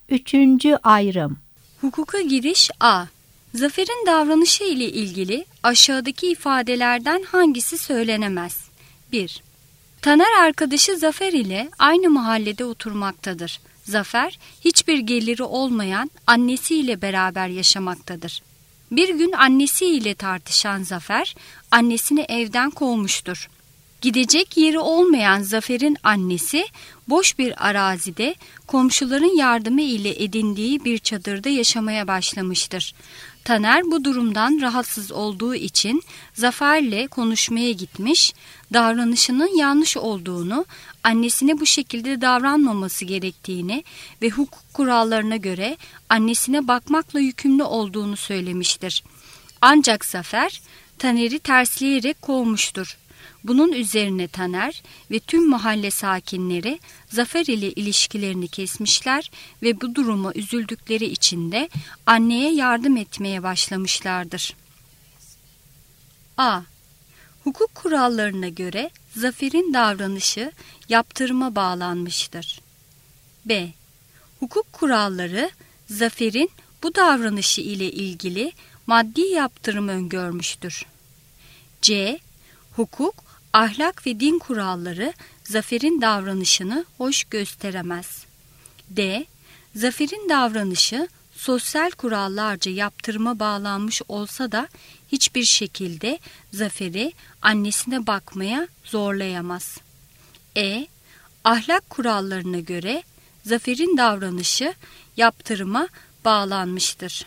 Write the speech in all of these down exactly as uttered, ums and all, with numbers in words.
Üçüncü ayrım. Hukuka giriş A. Zafer'in davranışı ile ilgili aşağıdaki ifadelerden hangisi söylenemez? bir. Taner arkadaşı Zafer ile aynı mahallede oturmaktadır. Zafer, hiçbir geliri olmayan annesiyle beraber yaşamaktadır. Bir gün annesiyle tartışan Zafer, annesini evden kovmuştur. Gidecek yeri olmayan Zafer'in annesi, boş bir arazide komşuların yardımı ile edindiği bir çadırda yaşamaya başlamıştır. Taner bu durumdan rahatsız olduğu için Zafer'le konuşmaya gitmiş, davranışının yanlış olduğunu, annesine bu şekilde davranmaması gerektiğini ve hukuk kurallarına göre annesine bakmakla yükümlü olduğunu söylemiştir. Ancak Zafer, Taner'i tersleyerek kovmuştur. Bunun üzerine Taner ve tüm mahalle sakinleri Zafer ile ilişkilerini kesmişler ve bu duruma üzüldükleri için de anneye yardım etmeye başlamışlardır. A. Hukuk kurallarına göre Zafer'in davranışı yaptırıma bağlanmıştır. B. Hukuk kuralları Zafer'in bu davranışı ile ilgili maddi yaptırım öngörmüştür. C. Hukuk, ahlak ve din kuralları Zafer'in davranışını hoş gösteremez. D. Zafer'in davranışı sosyal kurallarca yaptırıma bağlanmış olsa da hiçbir şekilde Zafer'i annesine bakmaya zorlayamaz. E. Ahlak kurallarına göre Zafer'in davranışı yaptırıma bağlanmıştır.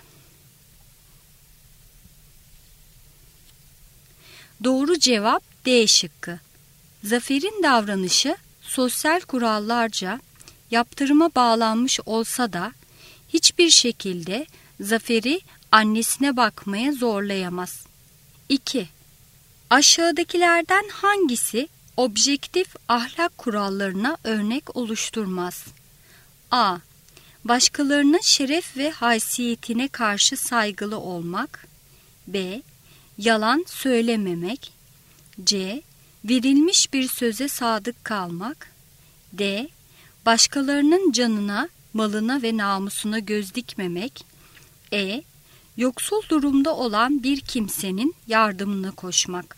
Doğru cevap D şıkkı. Zafer'in davranışı sosyal kurallarca yaptırıma bağlanmış olsa da hiçbir şekilde Zafer'i annesine bakmaya zorlayamaz. iki. Aşağıdakilerden hangisi objektif ahlak kurallarına örnek oluşturmaz? A. Başkalarının şeref ve haysiyetine karşı saygılı olmak. B. Yalan söylememek. C. Verilmiş bir söze sadık kalmak. D. Başkalarının canına, malına ve namusuna göz dikmemek. E. Yoksul durumda olan bir kimsenin yardımına koşmak.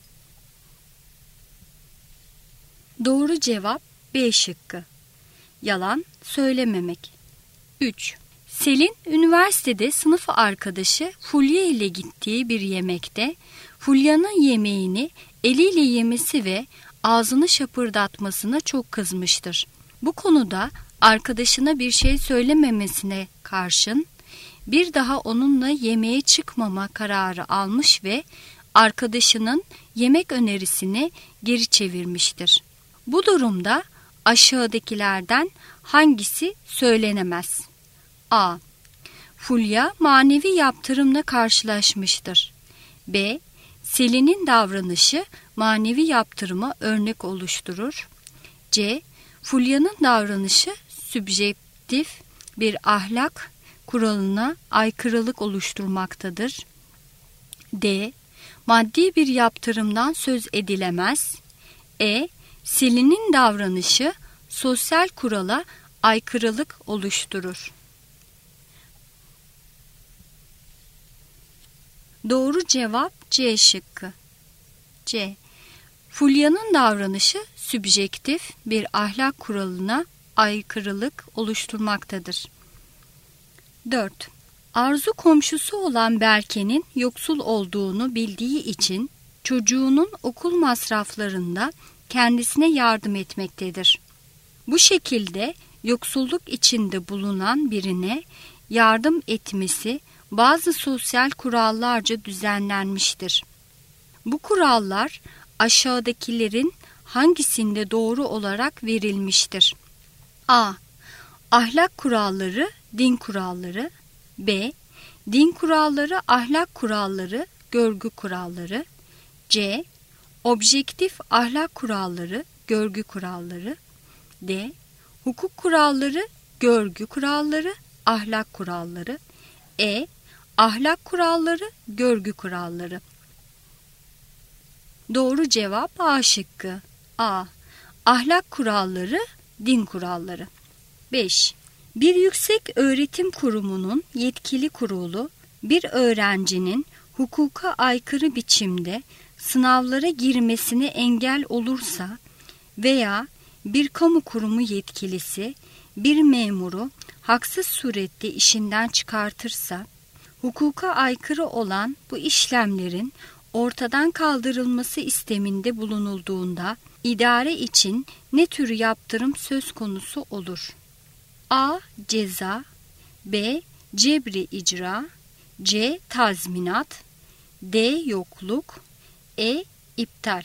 Doğru cevap B şıkkı. Yalan söylememek. üç. Selin, üniversitede sınıf arkadaşı Fulya ile gittiği bir yemekte Fulya'nın yemeğini eliyle yemesi ve ağzını şapırdatmasına çok kızmıştır. Bu konuda arkadaşına bir şey söylememesine karşın bir daha onunla yemeğe çıkmama kararı almış ve arkadaşının yemek önerisini geri çevirmiştir. Bu durumda aşağıdakilerden hangisi söylenemez? A. Fulya manevi yaptırımla karşılaşmıştır. B. Selin'in davranışı manevi yaptırıma örnek oluşturur. C. Fulya'nın davranışı sübjektif bir ahlak kuralına aykırılık oluşturmaktadır. D. Maddi bir yaptırımdan söz edilemez. E. Selin'in davranışı sosyal kurala aykırılık oluşturur. Doğru cevap C şıkkı. C. Fulya'nın davranışı sübjektif bir ahlak kuralına aykırılık oluşturmaktadır. dört. Arzu komşusu olan Berke'nin yoksul olduğunu bildiği için çocuğunun okul masraflarında kendisine yardım etmektedir. Bu şekilde yoksulluk içinde bulunan birine yardım etmesi bazı sosyal kurallarca düzenlenmiştir. Bu kurallar aşağıdakilerin hangisinde doğru olarak verilmiştir? A. Ahlak kuralları, din kuralları. B. Din kuralları, ahlak kuralları, görgü kuralları. C. Objektif ahlak kuralları, görgü kuralları. D. Hukuk kuralları, görgü kuralları, ahlak kuralları. E. Ahlak kuralları, görgü kuralları. Doğru cevap A şıkkı. A. Ahlak kuralları, din kuralları. beş. Bir yüksek öğretim kurumunun yetkili kurulu bir öğrencinin hukuka aykırı biçimde sınavlara girmesine engel olursa veya bir kamu kurumu yetkilisi bir memuru haksız surette işinden çıkartırsa, hukuka aykırı olan bu işlemlerin ortadan kaldırılması isteminde bulunulduğunda idare için ne tür yaptırım söz konusu olur? A. Ceza, B. Cebri icra, C. Tazminat, D. Yokluk, E. İptal.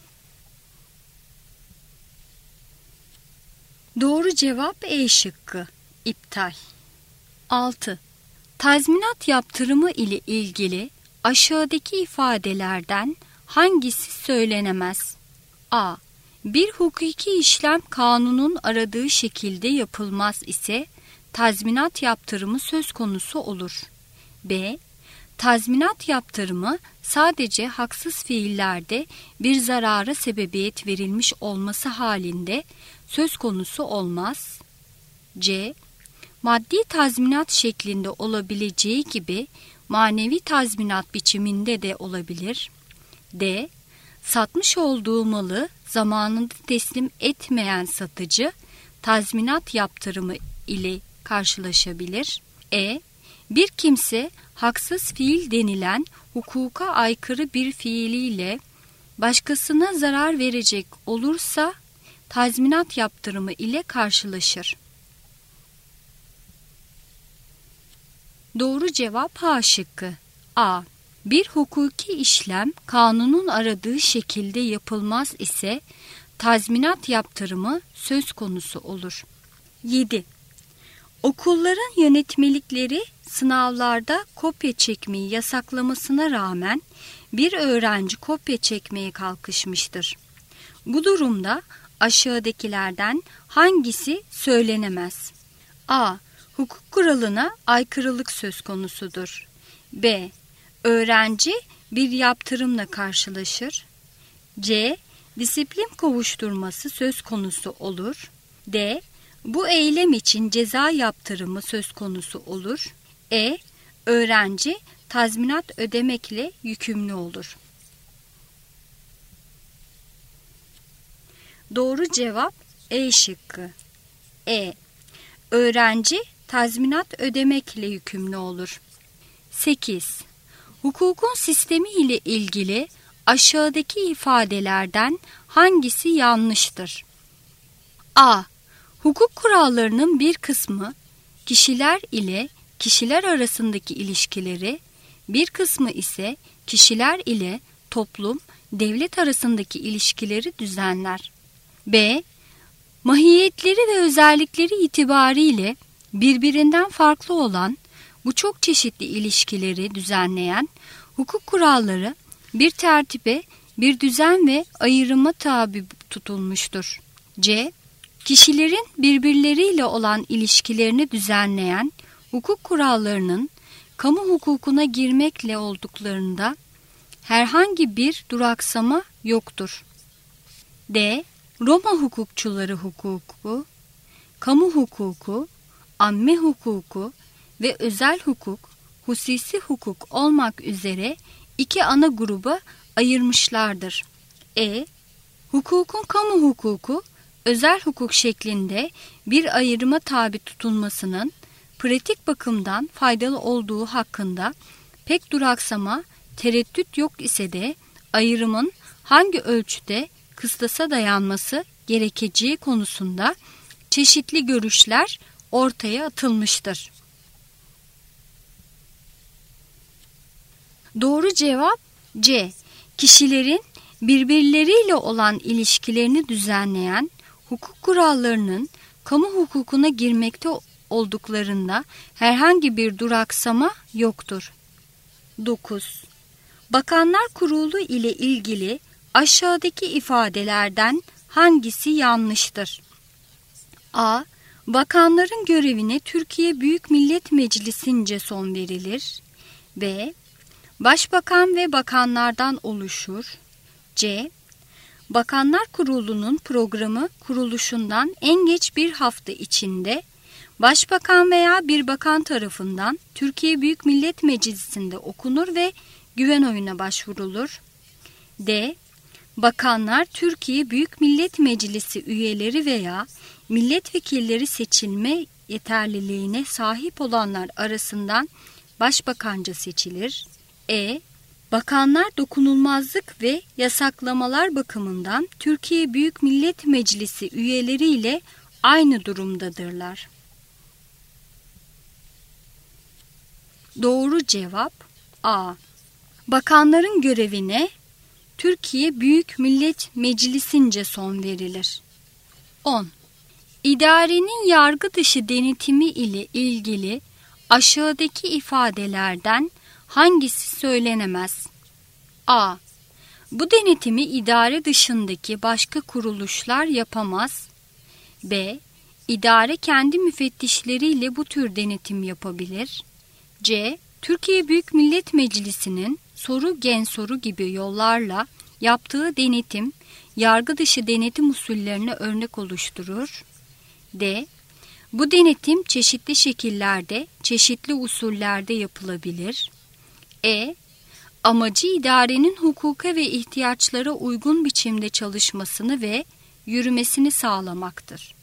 Doğru cevap E şıkkı, iptal. altı. Tazminat yaptırımı ile ilgili aşağıdaki ifadelerden hangisi söylenemez? A. Bir hukuki işlem kanunun aradığı şekilde yapılmaz ise tazminat yaptırımı söz konusu olur. B. Tazminat yaptırımı sadece haksız fiillerde bir zarara sebebiyet verilmiş olması halinde söz konusu olmaz. C. Maddi tazminat şeklinde olabileceği gibi manevi tazminat biçiminde de olabilir. D. Satmış olduğu malı zamanında teslim etmeyen satıcı tazminat yaptırımı ile karşılaşabilir. E. Bir kimse haksız fiil denilen hukuka aykırı bir fiiliyle başkasına zarar verecek olursa tazminat yaptırımı ile karşılaşır. Doğru cevap H şıkkı. A. Bir hukuki işlem kanunun aradığı şekilde yapılmaz ise tazminat yaptırımı söz konusu olur. yedi. Okulların yönetmelikleri sınavlarda kopya çekmeyi yasaklamasına rağmen bir öğrenci kopya çekmeye kalkışmıştır. Bu durumda aşağıdakilerden hangisi söylenemez? A. Hukuk kuralına aykırılık söz konusudur. B. Öğrenci bir yaptırımla karşılaşır. C. Disiplin kovuşturması söz konusu olur. D. Bu eylem için ceza yaptırımı söz konusu olur. E. Öğrenci tazminat ödemekle yükümlü olur. Doğru cevap E şıkkı. E. Öğrenci tazminat ödemekle yükümlü olur. sekiz. Hukukun sistemi ile ilgili aşağıdaki ifadelerden hangisi yanlıştır? A. Hukuk kurallarının bir kısmı kişiler ile kişiler arasındaki ilişkileri, bir kısmı ise kişiler ile toplum, devlet arasındaki ilişkileri düzenler. B. Mahiyetleri ve özellikleri itibariyle birbirinden farklı olan bu çok çeşitli ilişkileri düzenleyen hukuk kuralları bir tertibe, bir düzen ve ayrıma tabi tutulmuştur. C. Kişilerin birbirleriyle olan ilişkilerini düzenleyen hukuk kurallarının kamu hukukuna girmekle olduklarında herhangi bir duraksama yoktur. D. Roma hukukçuları hukuku, kamu hukuku, amme hukuku ve özel hukuk, hususi hukuk olmak üzere iki ana gruba ayırmışlardır. E. Hukukun kamu hukuku, özel hukuk şeklinde bir ayrıma tabi tutulmasının pratik bakımdan faydalı olduğu hakkında pek duraksama, tereddüt yok ise de ayrımın hangi ölçüde kıstasa dayanması gerekeceği konusunda çeşitli görüşler ortaya atılmıştır. Doğru cevap C. Kişilerin birbirleriyle olan ilişkilerini düzenleyen hukuk kurallarının kamu hukukuna girmekte olduklarında herhangi bir duraksama yoktur. dokuz. Bakanlar Kurulu ile ilgili aşağıdaki ifadelerden hangisi yanlıştır? A. Bakanların görevine Türkiye Büyük Millet Meclisi'nce son verilir. B. Başbakan ve bakanlardan oluşur. C. Bakanlar Kurulu'nun programı kuruluşundan en geç bir hafta içinde Başbakan veya bir bakan tarafından Türkiye Büyük Millet Meclisi'nde okunur ve güven oyuna başvurulur. D. Bakanlar Türkiye Büyük Millet Meclisi üyeleri veya milletvekilleri seçilme yeterliliğine sahip olanlar arasından başbakanca seçilir. E. Bakanlar dokunulmazlık ve yasaklamalar bakımından Türkiye Büyük Millet Meclisi üyeleri ile aynı durumdadırlar. Doğru cevap A. Bakanların görevine Türkiye Büyük Millet Meclisi'nce son verilir. on. İdarenin yargı dışı denetimi ile ilgili aşağıdaki ifadelerden hangisi söylenemez? A. Bu denetimi idare dışındaki başka kuruluşlar yapamaz. B. İdare kendi müfettişleriyle bu tür denetim yapabilir. C. Türkiye Büyük Millet Meclisi'nin soru gen soru gibi yollarla yaptığı denetim, yargı dışı denetim usullerine örnek oluşturur. D. Bu denetim çeşitli şekillerde, çeşitli usullerde yapılabilir. E. Amacı idarenin hukuka ve ihtiyaçlara uygun biçimde çalışmasını ve yürümesini sağlamaktır.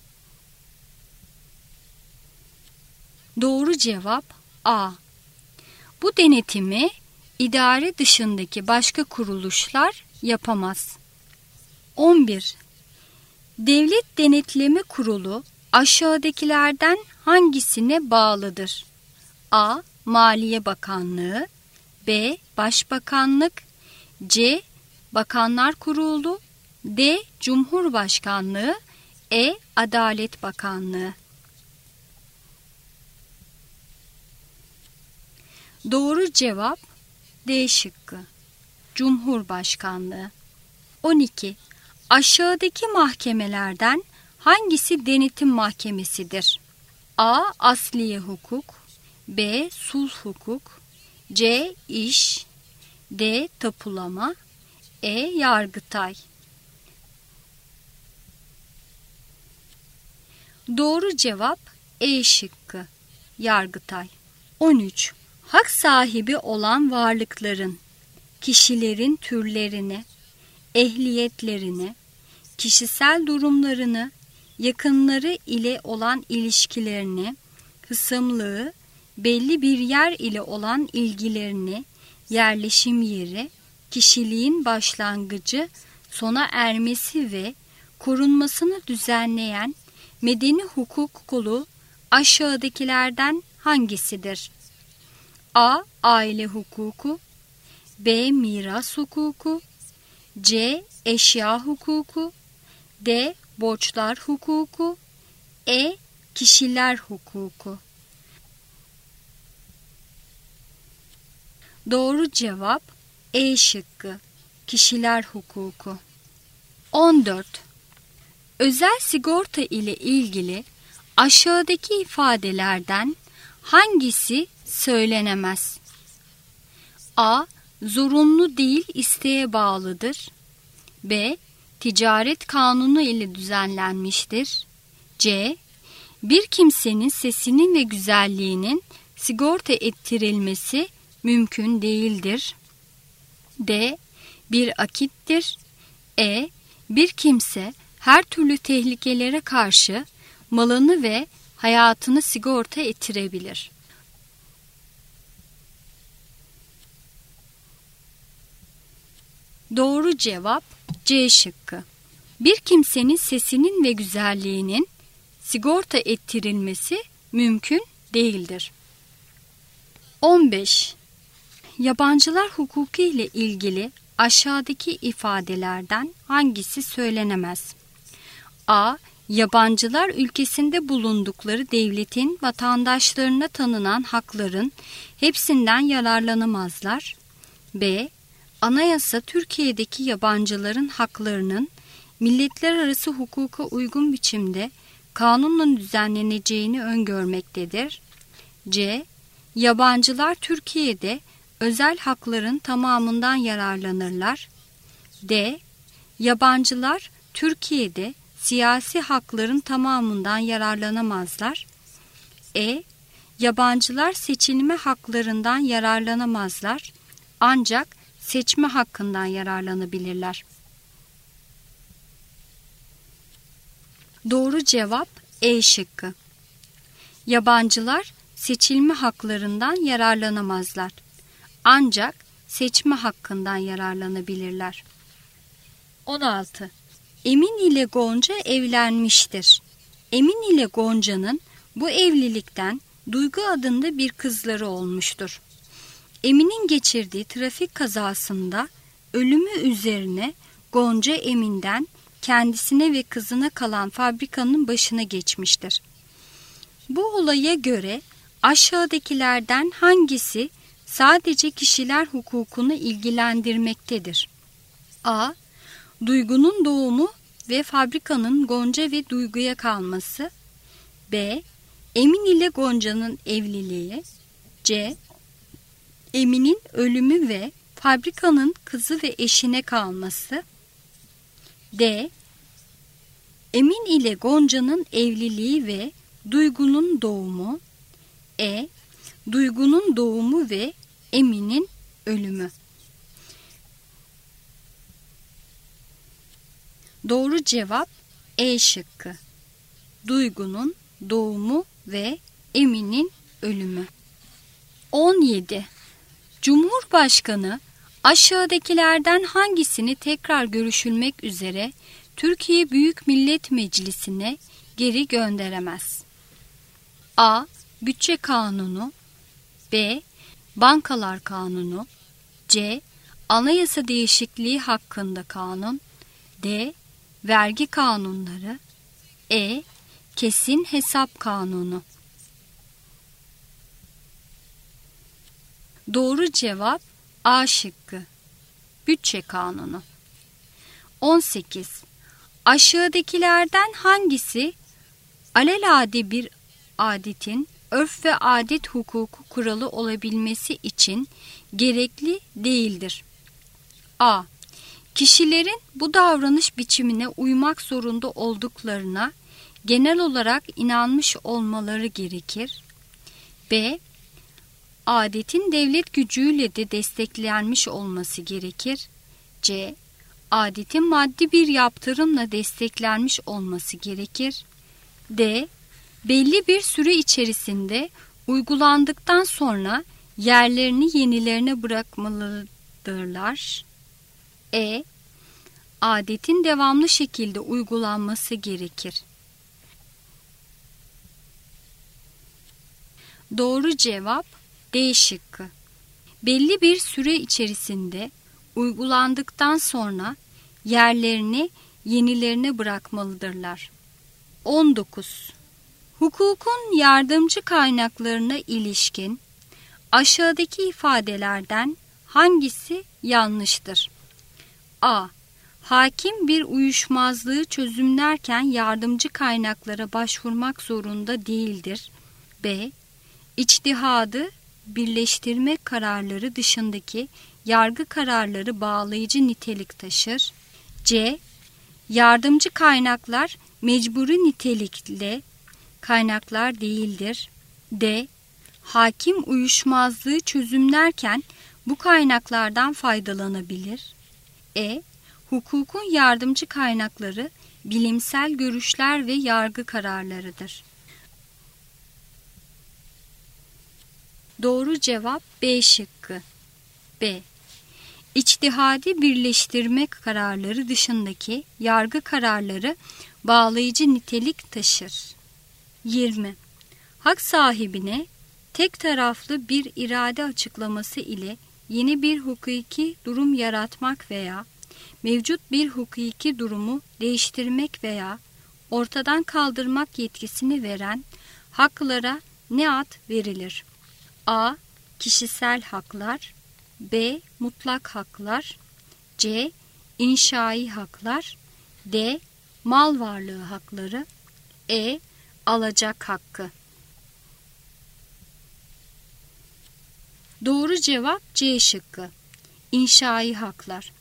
Doğru cevap A. Bu denetimi idare dışındaki başka kuruluşlar yapamaz. on bir. Devlet Denetleme Kurulu aşağıdakilerden hangisine bağlıdır? A. Maliye Bakanlığı, B. Başbakanlık, C. Bakanlar Kurulu, D. Cumhurbaşkanlığı, E. Adalet Bakanlığı. Doğru cevap D şıkkı. Cumhurbaşkanlığı. on iki. Aşağıdaki mahkemelerden hangisi denetim mahkemesidir? A. Asliye hukuk, B. Sulh hukuk, C. İş, D. Tapulama, E. Yargıtay. Doğru cevap E şıkkı. Yargıtay. on üç. Hak sahibi olan varlıkların, kişilerin türlerini, ehliyetlerini, kişisel durumlarını, yakınları ile olan ilişkilerini, hısımlığı, belli bir yer ile olan ilgilerini, yerleşim yeri, kişiliğin başlangıcı, sona ermesi ve korunmasını düzenleyen medeni hukuk kolu aşağıdakilerden hangisidir? A. Aile hukuku, B. Miras hukuku, C. Eşya hukuku, D. Borçlar hukuku, E. Kişiler hukuku. Doğru cevap E şıkkı. Kişiler hukuku. on dört. Özel sigorta ile ilgili aşağıdaki ifadelerden hangisi söylenemez? A. Zorunlu değil, isteğe bağlıdır. B. Ticaret kanunu ile düzenlenmiştir. C. Bir kimsenin sesinin ve güzelliğinin sigorta ettirilmesi mümkün değildir. D. Bir akittir. E. Bir kimse her türlü tehlikelere karşı malını ve hayatını sigorta ettirebilir. Doğru cevap C şıkkı. Bir kimsenin sesinin ve güzelliğinin sigorta ettirilmesi mümkün değildir. on beş. Yabancılar hukuku ile ilgili aşağıdaki ifadelerden hangisi söylenemez? A. Yabancılar ülkesinde bulundukları devletin vatandaşlarına tanınan hakların hepsinden yararlanamazlar. B. Anayasa Türkiye'deki yabancıların haklarının milletler arası hukuka uygun biçimde kanunla düzenleneceğini öngörmektedir. C. Yabancılar Türkiye'de özel hakların tamamından yararlanırlar. D. Yabancılar Türkiye'de siyasi hakların tamamından yararlanamazlar. E. Yabancılar seçilme haklarından yararlanamazlar, ancak seçme hakkından yararlanabilirler. Doğru cevap E şıkkı. Yabancılar seçilme haklarından yararlanamazlar, ancak seçme hakkından yararlanabilirler. on altı. Emin ile Gonca evlenmiştir. Emin ile Gonca'nın bu evlilikten Duygu adında bir kızları olmuştur. Emin'in geçirdiği trafik kazasında ölümü üzerine Gonca Emin'den kendisine ve kızına kalan fabrikanın başına geçmiştir. Bu olaya göre aşağıdakilerden hangisi sadece kişiler hukukunu ilgilendirmektedir? A. Duygunun doğumu ve fabrikanın Gonca ve Duygu'ya kalması. B. Emin ile Gonca'nın evliliği. C. Emin'in ölümü ve fabrikanın kızı ve eşine kalması. D. Emin ile Gonca'nın evliliği ve Duygu'nun doğumu. E. Duygu'nun doğumu ve Emin'in ölümü. Doğru cevap E şıkkı. Duygu'nun doğumu ve Emin'in ölümü. on yedi. Cumhurbaşkanı aşağıdakilerden hangisini tekrar görüşülmek üzere Türkiye Büyük Millet Meclisi'ne geri gönderemez? A. Bütçe Kanunu. B. Bankalar Kanunu. C. Anayasa değişikliği hakkında kanun. D. Vergi kanunları. E. Kesin hesap kanunu. Doğru cevap A şıkkı. Bütçe kanunu. on sekiz. Aşağıdakilerden hangisi alelade bir adetin örf ve adet hukuku kuralı olabilmesi için gerekli değildir? A. Kişilerin bu davranış biçimine uymak zorunda olduklarına genel olarak inanmış olmaları gerekir. B. Adetin devlet gücüyle de desteklenmiş olması gerekir. C. Adetin maddi bir yaptırımla desteklenmiş olması gerekir. D. Belli bir süre içerisinde uygulandıktan sonra yerlerini yenilerine bırakmalıdırlar. E. Adetin devamlı şekilde uygulanması gerekir. Doğru cevap D şıkkı. Belli bir süre içerisinde uygulandıktan sonra yerlerini yenilerine bırakmalıdırlar. on dokuz. Hukukun yardımcı kaynaklarına ilişkin aşağıdaki ifadelerden hangisi yanlıştır? A. Hakim bir uyuşmazlığı çözümlerken yardımcı kaynaklara başvurmak zorunda değildir. B. İçtihadı birleştirme kararları dışındaki yargı kararları bağlayıcı nitelik taşır. C. Yardımcı kaynaklar mecburi nitelikli kaynaklar değildir. D. Hakim uyuşmazlığı çözümlerken bu kaynaklardan faydalanabilir. E. Hukukun yardımcı kaynakları bilimsel görüşler ve yargı kararlarıdır. Doğru cevap B şıkkı. B. İçtihadi birleştirme kararları dışındaki yargı kararları bağlayıcı nitelik taşır. yirmi. Hak sahibine tek taraflı bir irade açıklaması ile yeni bir hukuki durum yaratmak veya mevcut bir hukuki durumu değiştirmek veya ortadan kaldırmak yetkisini veren haklara ne ad verilir? A. Kişisel haklar. B. Mutlak haklar. C. İnşai haklar. D. Mal varlığı hakları. E. Alacak hakkı. Doğru cevap C şıkkı. İnşai haklar.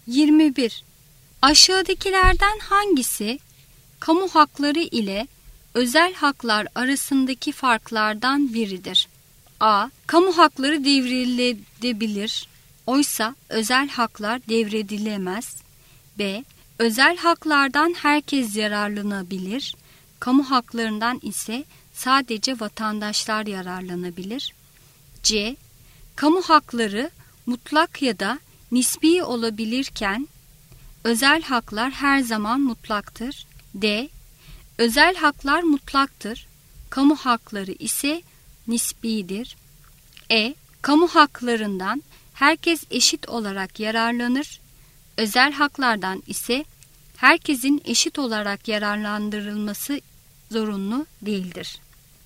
yirmi bir. Aşağıdakilerden hangisi kamu hakları ile özel haklar arasındaki farklardan biridir? A. Kamu hakları devredilebilir. Oysa özel haklar devredilemez. B. Özel haklardan herkes yararlanabilir. Kamu haklarından ise sadece vatandaşlar yararlanabilir. C. Kamu hakları mutlak ya da nisbi olabilirken özel haklar her zaman mutlaktır. D. Özel haklar mutlaktır. Kamu hakları ise nisbidir. E. Kamu haklarından herkes eşit olarak yararlanır. Özel haklardan ise herkesin eşit olarak yararlandırılması zorunlu değildir.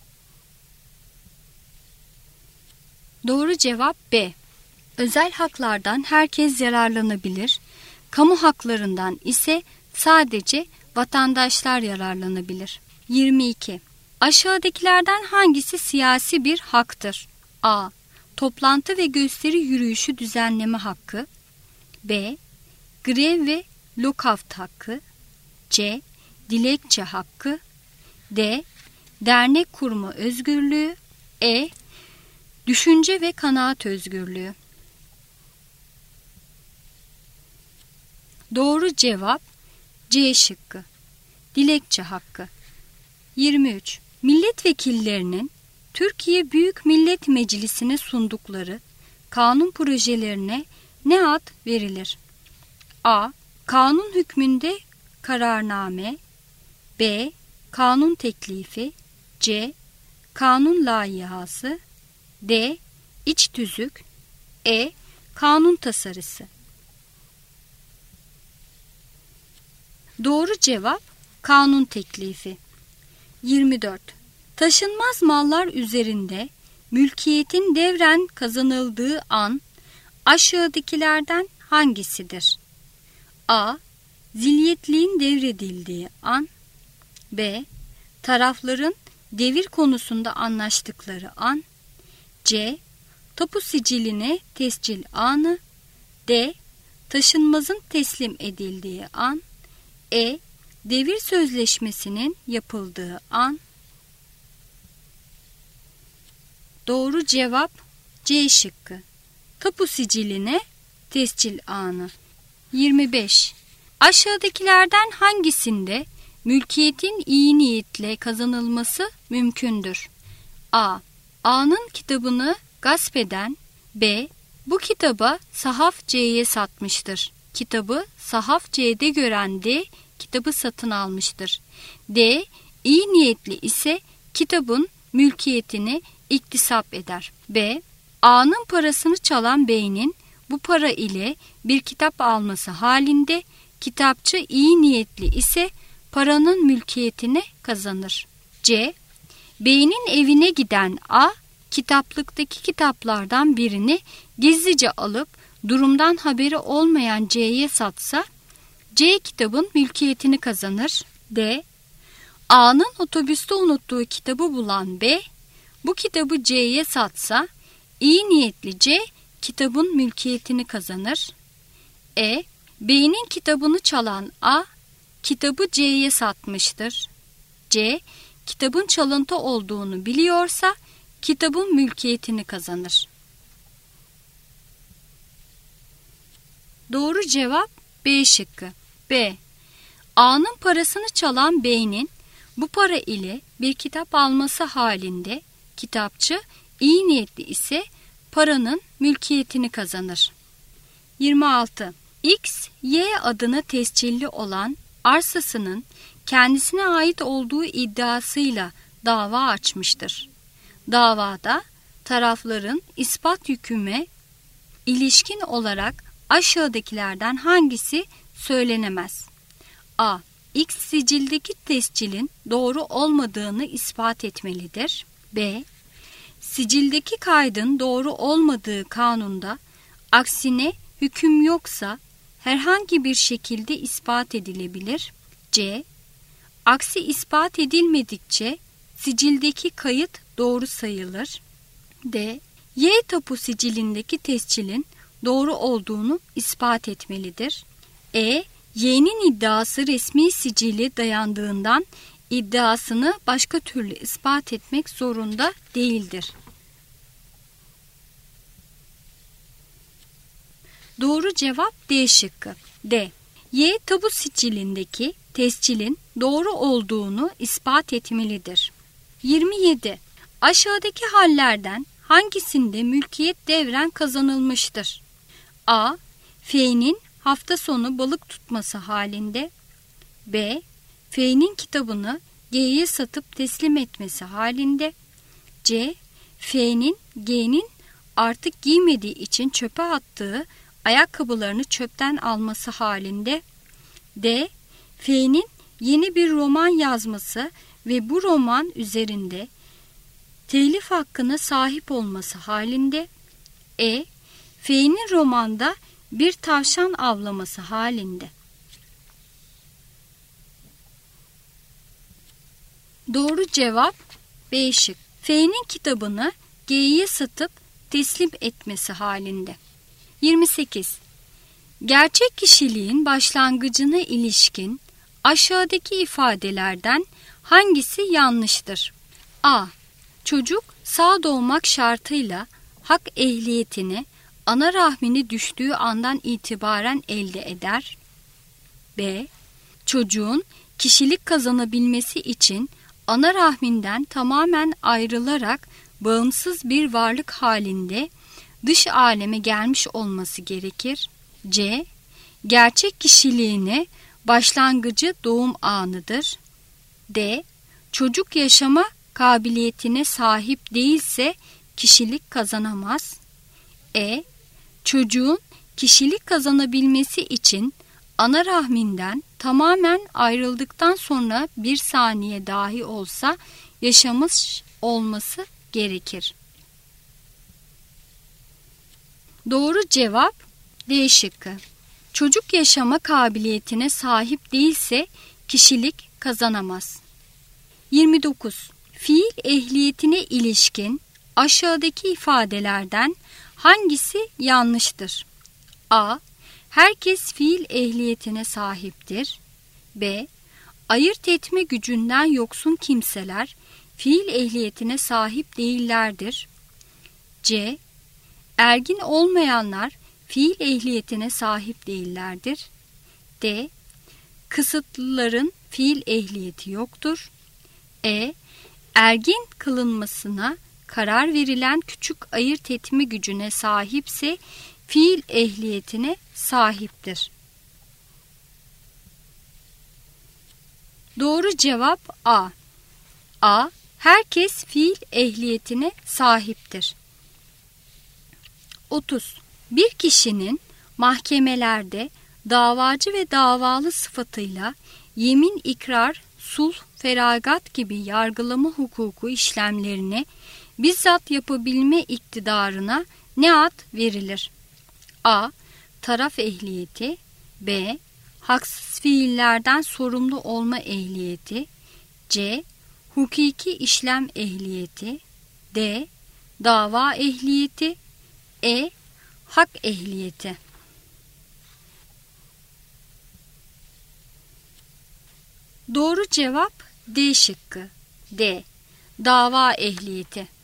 Doğru cevap B. Özel haklardan herkes yararlanabilir. Kamu haklarından ise sadece vatandaşlar yararlanabilir. yirmi iki. Aşağıdakilerden hangisi siyasi bir haktır? A. Toplantı ve gösteri yürüyüşü düzenleme hakkı. B. Grev ve lockout hakkı. C. Dilekçe hakkı. D. Dernek kurma özgürlüğü. E. Düşünce ve kanaat özgürlüğü. Doğru cevap C şıkkı. Dilekçe hakkı. yirmi üç. Milletvekillerinin Türkiye Büyük Millet Meclisi'ne sundukları kanun projelerine ne ad verilir? A. Kanun hükmünde kararname. B. Kanun teklifi. C. Kanun layihası. D. İç tüzük. E. Kanun tasarısı. Doğru cevap kanun teklifi. yirmi dört. Taşınmaz mallar üzerinde mülkiyetin devren kazanıldığı an aşağıdakilerden hangisidir? A. Zilyetliğin devredildiği an. B. Tarafların devir konusunda anlaştıkları an. C. Tapu siciline tescil anı. D. Taşınmazın teslim edildiği an. E. Devir sözleşmesinin yapıldığı an. Doğru cevap C şıkkı. Tapu siciline tescil anı. yirmi beş. Aşağıdakilerden hangisinde mülkiyetin iyi niyetle kazanılması mümkündür? A. A'nın kitabını gasp eden. B. Bu kitaba sahaf C'ye satmıştır. Kitabı sahaf C'de gören D, kitabı satın almıştır. D. İyi niyetli ise kitabın mülkiyetini iktisap eder. B. A'nın parasını çalan B'nin bu para ile bir kitap alması halinde kitapçı iyi niyetli ise paranın mülkiyetini kazanır. C. B'nin evine giden A, kitaplıktaki kitaplardan birini gizlice alıp durumdan haberi olmayan C'ye satsa, C kitabın mülkiyetini kazanır. D. A'nın otobüste unuttuğu kitabı bulan B, bu kitabı C'ye satsa, iyi niyetli C kitabın mülkiyetini kazanır. E. B'nin kitabını çalan A, kitabı C'ye satmıştır. C. Kitabın çalıntı olduğunu biliyorsa, kitabın mülkiyetini kazanır. Doğru cevap B şıkkı. B. A'nın parasını çalan B'nin bu para ile bir kitap alması halinde kitapçı iyi niyetli ise paranın mülkiyetini kazanır. yirmi altı. X, Y adına tescilli olan arsasının kendisine ait olduğu iddiasıyla dava açmıştır. Davada tarafların ispat yüküme ilişkin olarak aşağıdakilerden hangisi söylenemez? A. X sicildeki tescilin doğru olmadığını ispat etmelidir. B. Sicildeki kaydın doğru olmadığı kanunda aksine hüküm yoksa herhangi bir şekilde ispat edilebilir. C. Aksi ispat edilmedikçe sicildeki kayıt doğru sayılır. D. Y tapu sicilindeki tescilin doğru olduğunu ispat etmelidir. E. Y'nin iddiası resmi sicili dayandığından iddiasını başka türlü ispat etmek zorunda değildir. Doğru cevap D şıkkı. D. Y tabu sicilindeki tescilin doğru olduğunu ispat etmelidir. yirmi yedi. Aşağıdaki hallerden hangisinde mülkiyet devren kazanılmıştır? A. F'nin hafta sonu balık tutması halinde. B. F'nin kitabını G'ye satıp teslim etmesi halinde. C. F'nin G'nin artık giymediği için çöpe attığı ayakkabılarını çöpten alması halinde. D. F'nin yeni bir roman yazması ve bu roman üzerinde telif hakkına sahip olması halinde. E. F'nin romanda bir tavşan avlaması halinde. Doğru cevap B şık. F'nin kitabını G'ye satıp teslim etmesi halinde. yirmi sekiz. Gerçek kişiliğin başlangıcına ilişkin aşağıdaki ifadelerden hangisi yanlıştır? A. Çocuk sağ doğmak şartıyla hak ehliyetini ana rahmine düştüğü andan itibaren elde eder. B. Çocuğun kişilik kazanabilmesi için ana rahminden tamamen ayrılarak bağımsız bir varlık halinde dış aleme gelmiş olması gerekir. C. Gerçek kişiliğine başlangıcı doğum anıdır. D. Çocuk yaşama kabiliyetine sahip değilse kişilik kazanamaz. E. Çocuğun kişilik kazanabilmesi için ana rahminden tamamen ayrıldıktan sonra bir saniye dahi olsa yaşamış olması gerekir. Doğru cevap D şıkkı. Çocuk yaşama kabiliyetine sahip değilse kişilik kazanamaz. yirmi dokuz. Fiil ehliyetine ilişkin aşağıdaki ifadelerden hangisi yanlıştır? A. Herkes fiil ehliyetine sahiptir. B. Ayırt etme gücünden yoksun kimseler fiil ehliyetine sahip değillerdir. C. Ergin olmayanlar fiil ehliyetine sahip değillerdir. D. Kısıtlıların fiil ehliyeti yoktur. E. Ergin kılınmasına karar verilen küçük ayırt etme gücüne sahipse fiil ehliyetine sahiptir. Doğru cevap A. A. Herkes fiil ehliyetine sahiptir. otuz. Bir kişinin mahkemelerde davacı ve davalı sıfatıyla yemin, ikrar, sulh, feragat gibi yargılama hukuku işlemlerini bizzat yapabilme iktidarına ne ad verilir? A. Taraf ehliyeti. B. Haksız fiillerden sorumlu olma ehliyeti. C. Hukuki işlem ehliyeti. D. Dava ehliyeti. E. Hak ehliyeti. Doğru cevap D şıkkı. D. Dava ehliyeti.